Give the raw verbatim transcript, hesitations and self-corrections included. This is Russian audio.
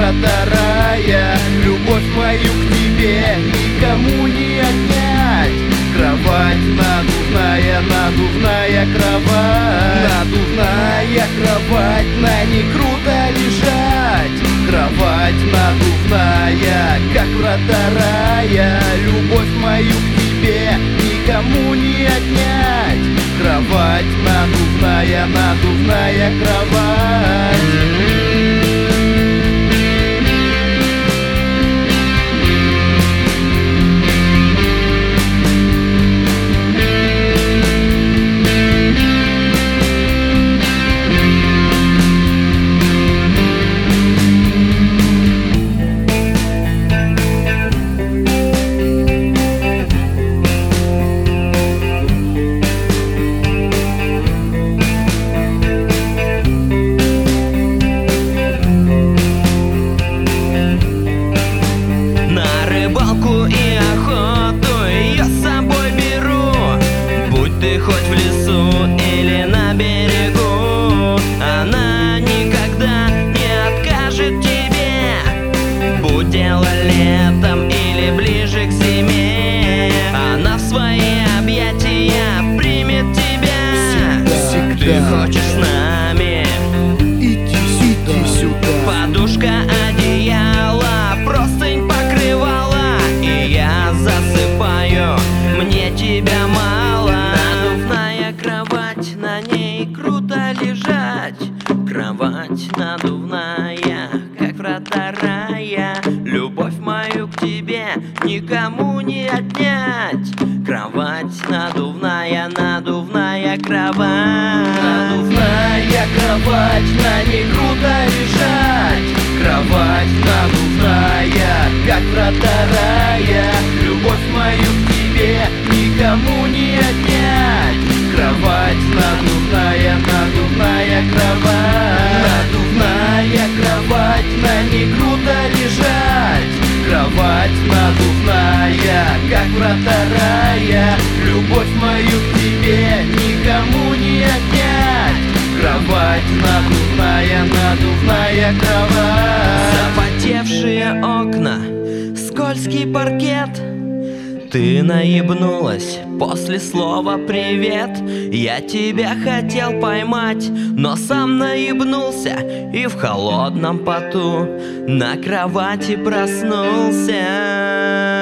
врата рая. Любовь мою к тебе никому не отнять. Кровать надувная, надувная кровать. Надувная кровать, на ней круто лежать. Кровать надувная, как врата рая. Любовь мою к тебе никому не отнять. Кровать надувная, надувная кровать. Хоть в лесу или на берегу, она никогда не откажет тебе. Будь дело летом или ближе к зиме, она в свои объятия примет тебя. Всегда, Ты хочешь с нами? Иди сюда, иди сюда. Подушка, одеяло, простынь, покрывала, и я засыпаю, мне тебя мало. Кровать, на ней круто лежать. Кровать надувная, как врата рая. Любовь мою к тебе никому не отнять. Кровать надувная, надувная кровать. Надувная кровать, на ней круто лежать. Кровать надувная, как врата рая. Любовь мою к тебе никому не отнять. Кровать надувная, надувная кровать. Надувная кровать, на ней круто лежать. Кровать надувная, как врата рая. Любовь мою к тебе никому не отнять. Кровать надувная, надувная кровать. Запотевшие окна, скользкий паркет. Ты наебнулась после слова «привет». Я тебя хотел поймать, но сам наебнулся и в холодном поту на кровати проснулся.